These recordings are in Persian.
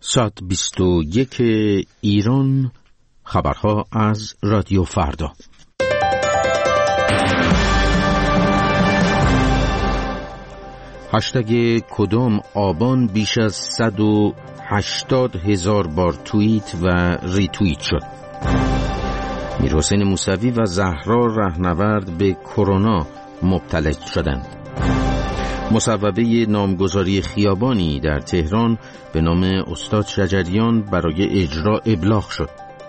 ساعت 21 ایران، خبرها از رادیو فردا. هشتگ کدام آبان بیش از 180,000 بار توییت و ریتوییت شد. میرحسین موسوی و زهرا رهنورد به کرونا مبتلا شدند. مصوبه نامگذاری خیابانی در تهران به نام استاد شجریان برای اجرا ابلاغ شد.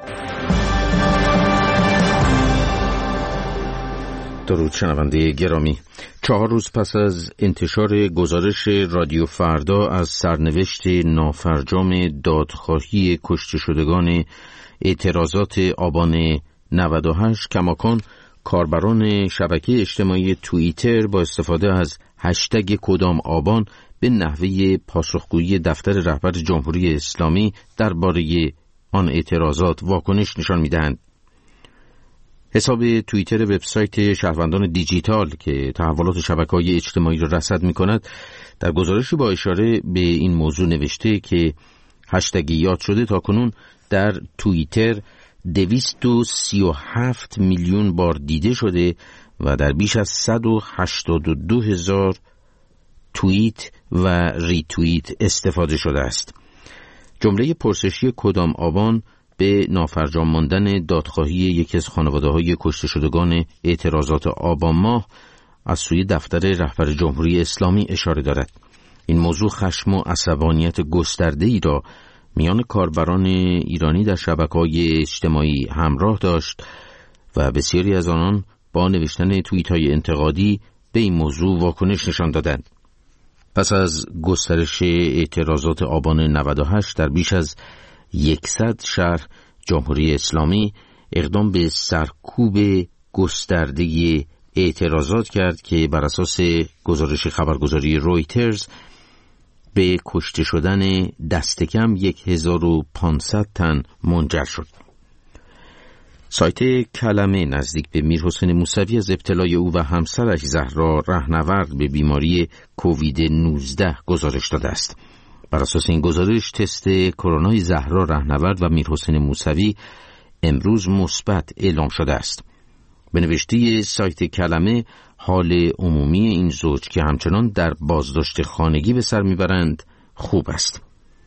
درود شنونده گرامی، 4 روز پس از انتشار گزارش رادیو فردا از سرنوشت نافرجام دادخواهی کشته شدگان اعتراضات آبان 98، کماکان کاربران شبکه اجتماعی توییتر با استفاده از هشتگ کدام آبان به نحوه پاسخگویی دفتر رهبر جمهوری اسلامی درباره آن اعتراضات واکنش نشان می‌دهند. حساب توییتر وبسایت شهروندان دیجیتال که تحولات شبکه‌های اجتماعی را رصد می‌کند، در گزارشی با اشاره به این موضوع نوشته که هشتگ یاد شده تاکنون در توییتر 237 میلیون بار دیده شده و در بیش از 182,000 توییت و ریتوییت استفاده شده است. جمله پرسشی کدام آبان به نافرجام ماندن دادخواهی یکی از خانواده‌های کشته شدگان اعتراضات آبان ماه از سوی دفتر رهبر جمهوری اسلامی اشاره دارد. این موضوع خشم و عصبانیت گسترده‌ای را میان کاربران ایرانی در شبکه‌های اجتماعی همراه داشت و بسیاری از آنان با نوشتن توییت‌های انتقادی به این موضوع واکنش نشان دادند. پس از گسترش اعتراضات آبان 98 در بیش از 100 شهر، جمهوری اسلامی اقدام به سرکوب گسترده اعتراضات کرد که بر اساس گزارش خبرگزاری رویترز به کشته شدن دست کم 1500 تن منجر شد. سایت کلمه نزدیک به میرحسین موسوی از ابتلای او و همسرش زهرا رهنورد به بیماری کووید 19 گزارش داده است. بر اساس این گزارش تست کرونای زهرا رهنورد و میرحسین موسوی امروز مثبت اعلام شده است. به نوشته سایت کلمه، حال عمومی این زوج که همچنان در بازداشت خانگی به سر میبرند خوب است.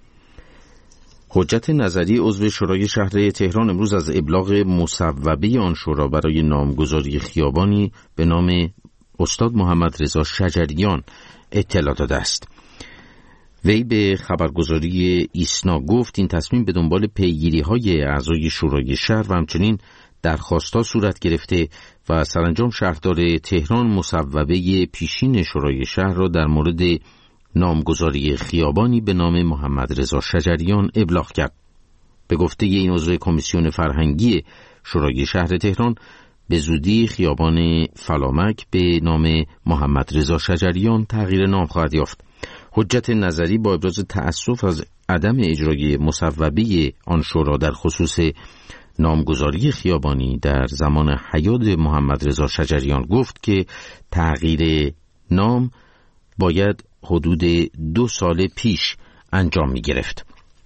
حجت نظری عضو شورای شهر تهران امروز از ابلاغ مصوبه آن شورا برای نامگذاری خیابانی به نام استاد محمد رضا شجریان اطلاع داده است. وی به خبرگزاری ایسنا گفت این تصمیم به دنبال پیگیری‌های اعضای شورای شهر و همچنین درخواست‌ها صورت گرفته و سرانجام شهردار تهران مصوبه پیشین شورای شهر را در مورد نامگذاری خیابانی به نام محمد رضا شجریان ابلاغ کرد. به گفته این عضو کمیسیون فرهنگی شورای شهر تهران، به زودی خیابان فلامک به نام محمد رضا شجریان تغییر نام خواهد یافت. حجت نظری با ابراز تأسف از عدم اجرای مصوبه آن شورا در خصوص نامگذاری خیابانی در زمان حیات محمد رضا شجریان گفت که تغییر نام باید حدود 2 سال پیش انجام می گرفت.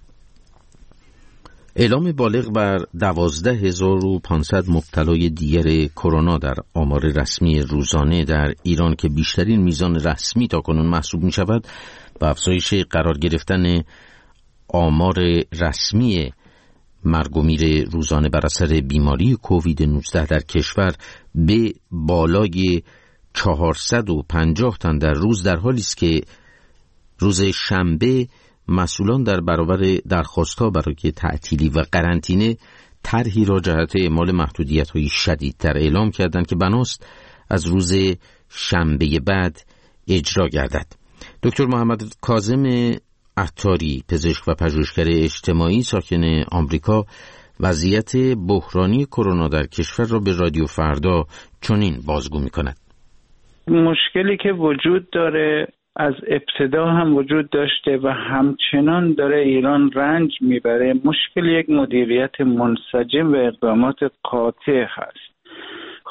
اعلام بالغ بر 12,500 مبتلای دیگر کرونا در آمار رسمی روزانه در ایران که بیشترین میزان رسمی تاکنون محسوب می شود، با افزایش قرار گرفتن آمار رسمی مرگ و میر روزانه بر اثر بیماری کووید 19 در کشور به بالای 450 تن در روز، در حالی است که روز شنبه مسئولان در برابر درخواست‌ها برای تعطیلی و قرنطینه طرحی را جهت اعمال محدودیت‌های شدیدتر اعلام کردند که بناست از روز شنبه بعد اجرا گردد. دکتر محمد کاظم عطاری، پزشک و پژوهشگر اجتماعی ساکن آمریکا، وضعیت بحرانی کرونا در کشور را به رادیو فردا چنین بازگو می‌کند. مشکلی که وجود داره از ابتدا هم وجود داشته و همچنان داره ایران رنج میبره. مشکل یک مدیریت منسجم و اقدامات قاطع هست.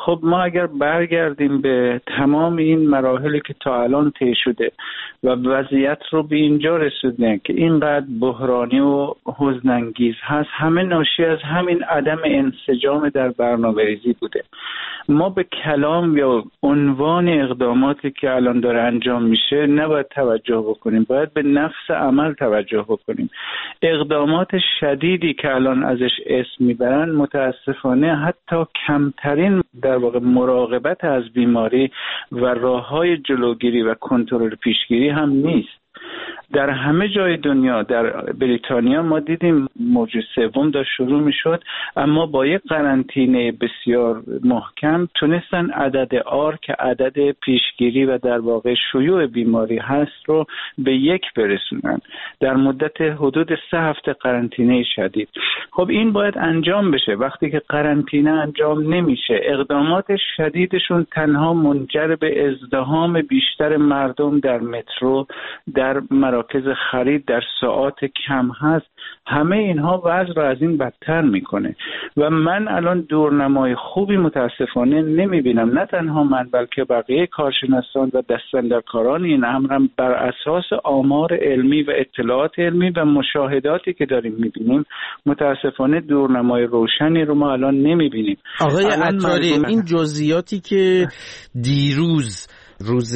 خب ما اگر برگردیم به تمام این مراحلی که تا الان طی شده و وضعیت رو به اینجا رسوندن که اینقدر بحرانی و حزن‌انگیز هست، همه ناشی از همین عدم انسجام در برنامه‌ریزی بوده. ما به کلام یا عنوان اقداماتی که الان داره انجام میشه نباید توجه بکنیم، باید به نفس عمل توجه بکنیم. اقدامات شدیدی که الان ازش اسم میبرن متاسفانه حتی کمترین در واقع مراقبت از بیماری و راههای جلوگیری و کنترل پیشگیری هم نیست. در همه جای دنیا، در بریتانیا ما دیدیم موج سوم داشت شروع میشد، اما با یک قرنطینه بسیار محکم تونستن عدد آر که عدد پیشگیری و در واقع شیوع بیماری هست رو به 1 برسونن در مدت حدود 3 هفته قرنطینه شدید. خب این باید انجام بشه. وقتی که قرنطینه انجام نمیشه، اقدامات شدیدشون تنها منجر به ازدحام بیشتر مردم در مترو، در مراکز خرید، در ساعات کم هست. همه اینها وضع را از این بدتر میکنه و من الان دورنمای خوبی متاسفانه نمیبینم، نه تنها من بلکه بقیه کارشناسان و دستاندرکاران این امر هم بر اساس آمار علمی و اطلاعات علمی و مشاهداتی که داریم میبینیم متاسفانه دورنمای روشنی رو ما الان نمیبینیم. آقای عطاری، این جزئیاتی که دیروز روز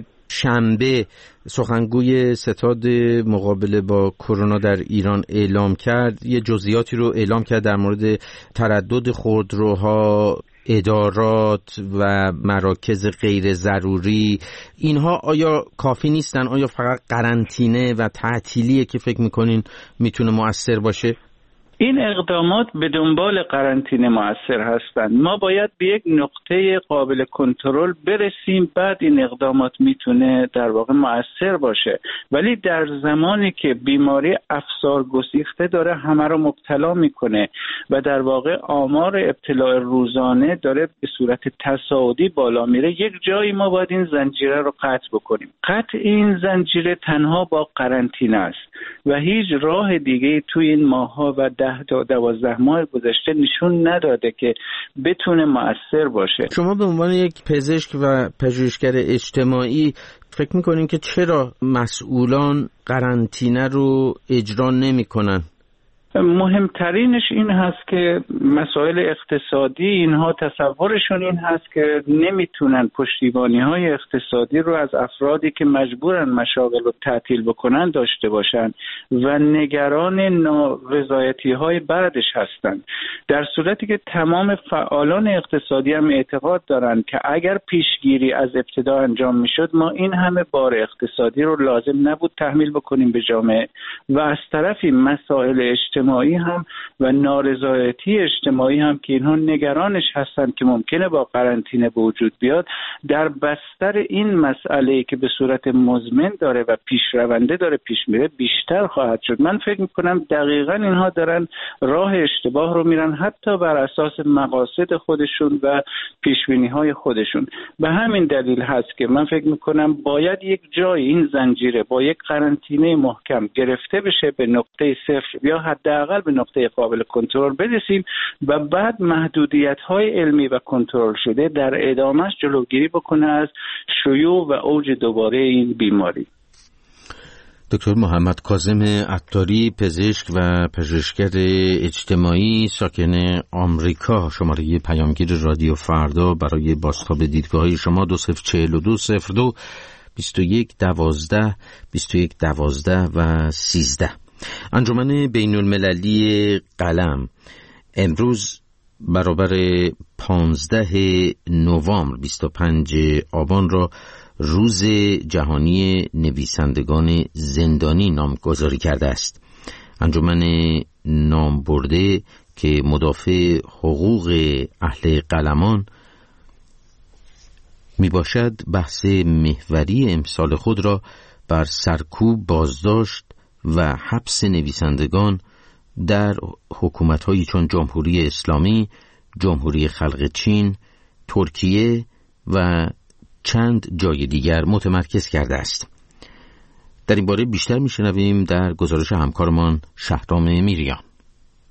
شنبه سخنگوی ستاد مقابله با کرونا در ایران اعلام کرد، یه جزئیاتی رو اعلام کرد در مورد تردد خودروها، ادارات و مراکز غیر ضروری. اینها آیا کافی نیستن؟ آیا فقط قرنطینه و تعطیلیه که فکر میکنین میتونه مؤثر باشه؟ این اقدامات به دنبال قرنطینه مؤثر هستند. ما باید به یک نقطه قابل کنترل برسیم، بعد این اقدامات میتونه در واقع مؤثر باشه. ولی در زمانی که بیماری افسار گسیخته داره همه رو مبتلا میکنه و در واقع آمار ابتلا روزانه داره به صورت تصاعدی بالا میره، یک جایی ما باید این زنجیره رو قطع بکنیم. قطع این زنجیره تنها با قرنطینه است و هیچ راه دیگه توی این ماه‌ها و 10 تا 12 ماه گذشته نشون نداده که بتونه مؤثر باشه. شما به عنوان یک پزشک و پژوهشگر اجتماعی فکر می‌کنین که چرا مسئولان قرنطینه رو اجرا نمی‌کنن؟ مهمترینش این هست که مسائل اقتصادی، اینها تصورشون این هست که نمیتونن پشتیبانی‌های اقتصادی رو از افرادی که مجبورن مشاغل رو تعطیل بکنن داشته باشن و نگران نارضایتی‌های بعدش هستن، در صورتی که تمام فعالان اقتصادی هم اعتقاد دارن که اگر پیشگیری از ابتدا انجام میشد ما این همه بار اقتصادی رو لازم نبود تحمیل بکنیم به جامعه و از طرفی مسائل اجتماعی هم و نارضایتی اجتماعی هم که اینها نگرانش هستن که ممکنه با قرنطینه به وجود بیاد، در بستر این مسئله که به صورت مزمن داره و پیشرونده داره پیش میره بیشتر خواهد شد. من فکر میکنم دقیقاً اینها دارن راه اشتباه رو میرن، حتی بر اساس مقاصد خودشون و پیشبینی‌های خودشون. به همین دلیل هست که من فکر میکنم باید یک جای این زنجیره با یک قرنطینه محکم گرفته بشه به نقطه صفر یا حداقل به نقطه قابل کنترل برسیم و بعد محدودیت‌های علمی و کنترل شده در ادامهش جلوگیری بکنه از شیوع و اوج دوباره این بیماری. دکتر محمد کاظم عطاری، پزشک و پژوهشگر اجتماعی ساکن آمریکا. شماره پیامگیر رادیو فردا برای بازتاب دیدگاه‌های شما 204202 2112 2112 و 13. انجمن بین المللی قلم امروز برابر 15 نوامبر 25 آبان را روز جهانی نویسندگان زندانی نامگذاری کرده است. انجمن نامبرده که مدافع حقوق اهل قلمان می باشد بحث محوری امسال خود را بر سرکوب، بازداشت و حبس نویسندگان در حکومت‌هایی چون جمهوری اسلامی، جمهوری خلق چین، ترکیه و چند جای دیگر متمرکز کرده است. در این باره بیشتر می‌شنویم در گزارش همکارمان شهرام میریان.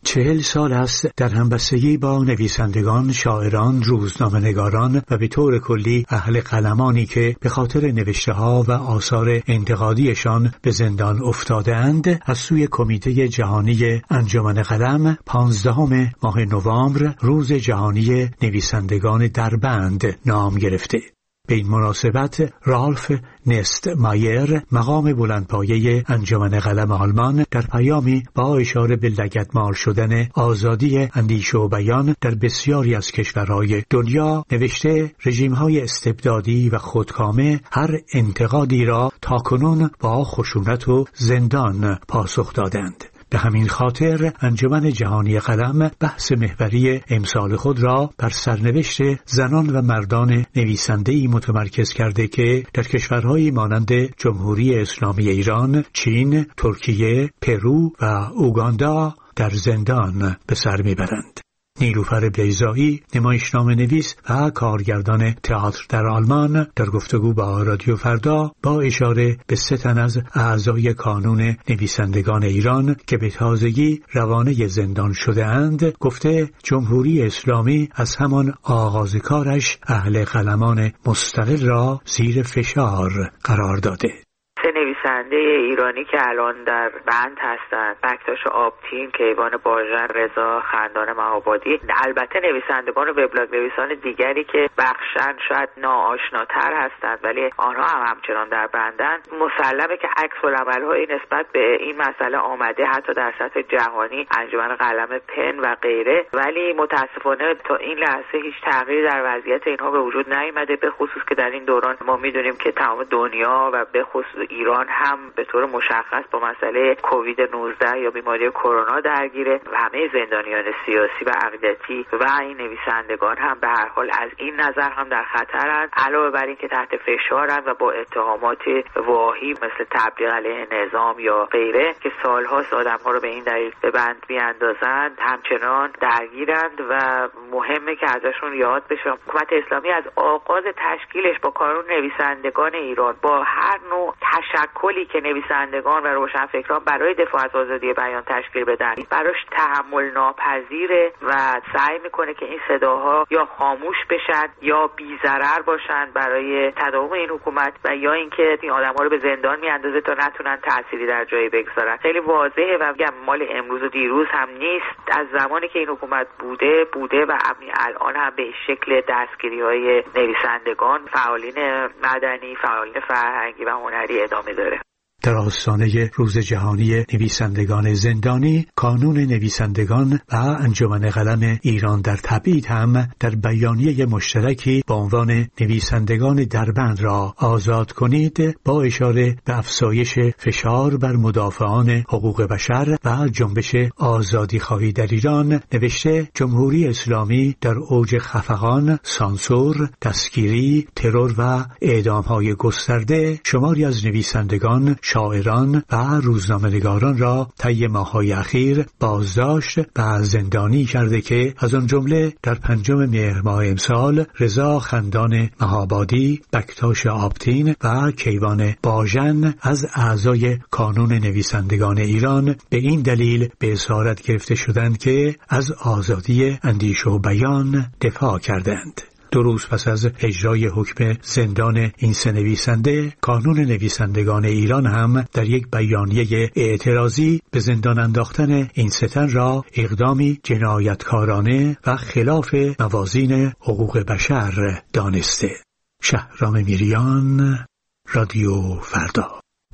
40 سال است در همبستگی با نویسندگان، شاعران، روزنامه‌نگاران و به طور کلی اهل قلمانی که به خاطر نوشته‌ها و آثار انتقادیشان به زندان افتاده‌اند از سوی کمیته جهانی انجمن قلم 15 ماه نوامبر روز جهانی نویسندگان دربند نام گرفته. به این مناسبت رالف نست مایر مقام بلندپایه انجمن قلم آلمان در پیامی با اشاره به لگدمال شدن آزادی اندیشه و بیان در بسیاری از کشورهای دنیا نوشته رژیم‌های استبدادی و خودکامه هر انتقادی را تاکنون با خشونت و زندان پاسخ دادند. به همین خاطر انجمن جهانی قلم بحث محوری امسال خود را بر سرنوشت زنان و مردان نویسنده‌ای متمرکز کرده که در کشورهایی مانند جمهوری اسلامی ایران، چین، ترکیه، پرو و اوگاندا در زندان به سر میبرند. نیلوفر بیضایی، نمایشنامه نویس و کارگردان تئاتر در آلمان، در گفتگو با رادیو فردا با اشاره به 3 تن از اعضای کانون نویسندگان ایران که به تازگی روانه زندان شده اند گفته جمهوری اسلامی از همان آغاز کارش اهل قلمان مستقل را زیر فشار قرار داده. نویسنده ایرانی که الان در بند هستند، بکتاش آبتین، کیوان باژن، رضا خندان مهابادی، البته نویسندگان و وبلاگ نویسان دیگری که بخشن شاید ناآشناتر هستند ولی آنها هم همچنان در بندن. مسلمه که عکس العمل‌های نسبت به این مسئله آمده حتی در سطح جهانی، انجمن قلم پن و غیره، ولی متاسفانه تا این لحظه هیچ تغییری در وضعیت اینها به وجود نیامده، به خصوص که در این دوران ما میدونیم که تمام دنیا و به خصوص ایران هم به طور مشخص با مسئله کووید 19 یا بیماری کرونا درگیره و همه زندانیان سیاسی و عقیدتی و این نویسندگان هم به هر حال از این نظر هم در خطرند، علاوه بر این که تحت فشارند و با اتهامات واهی مثل تبلیغ علیه نظام یا غیره که سالهاست آدم‌ها رو به این دلیل به بند میاندازند همچنان درگیرند و مهمه که ازشون یاد بشه. حکومت اسلامی از آغاز تشکیلش با کانون نویسندگان ایران با هر نوع تشکلی که نویسندگان و روشنفکران برای دفاع از آزادی بیان تشکیل بدن براش تحمل ناپذیره و سعی میکنه که این صداها یا خاموش بشن یا بی‌ضرر باشن برای تداوم این حکومت و یا اینکه این آدم‌ها رو به زندان میاندازه تا نتونن تأثیری در جایی بگذارن. خیلی واضحه و میگم مال امروز و دیروز هم نیست، از زمانی که این حکومت بوده و الان هم به شکل دستگیری‌های نویسندگان، فعالین مدنی، فعالین فرهنگی و هنری ادامه داره. در آستانه روز جهانی نویسندگان زندانی، کانون نویسندگان و انجمن قلم ایران در تبعید هم در بیانیه مشترکی با عنوان نویسندگان دربند را آزاد کنید با اشاره به افزایش فشار بر مدافعان حقوق بشر و جنبش آزادی خواهی در ایران نوشته جمهوری اسلامی در اوج خفقان، سانسور، دستگیری، ترور و اعدام‌های گسترده شماری از نویسندگان، شاعران و روزنامه‌نگاران را طی ماه‌های اخیر بازداشت و زندانی کرده که از آن جمله در 5 مهر ماه امسال رضا خندان مهابادی، بکتاش آبتین و کیوان باژن از اعضای کانون نویسندگان ایران به این دلیل به اسارت گرفته شدند که از آزادی اندیشه و بیان دفاع کردند. 2 روز پس از اجرای حکم زندان این 3 نویسنده، کانون نویسندگان ایران هم در یک بیانیه اعتراضی به زندان انداختن این 3 تن را اقدامی جنایتکارانه و خلاف موازین حقوق بشر دانسته. شهرام میریان، رادیو فردا.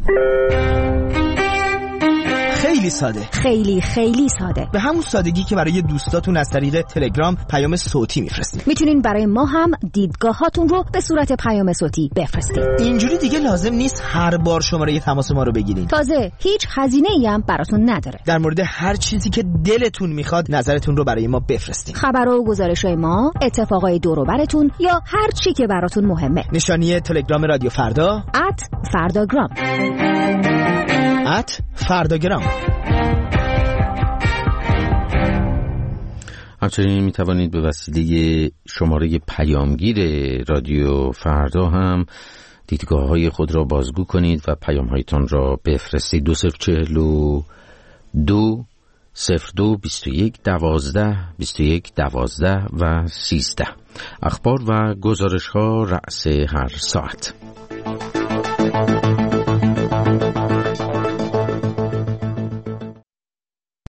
خیلی ساده، خیلی ساده، به همون سادگی که برای دوستاتون از طریق تلگرام پیام صوتی میفرستید. میتونین برای ما هم دیدگاهاتون رو به صورت پیام صوتی بفرستید. اینجوری دیگه لازم نیست هر بار شماره تماس ما رو بگیرین. تازه هیچ هزینه‌ای هم براتون نداره. در مورد هر چیزی که دلتون میخواد نظرتون رو برای ما بفرستید. خبرها و گزارش‌های ما، اتفاقای دور و براتون یا هر چی که براتون مهمه. نشانی تلگرام رادیو فردا @فرداگرام. فرداگرام. همچنین می توانید به وسیله شماره پیامگیر رادیو فردا هم دیدگاه‌های خود را بازگو کنید و پیام‌هایتان را بفرستید. 2042 02 21 12 21 12 و 13. اخبار و گزارش ها رأس هر ساعت.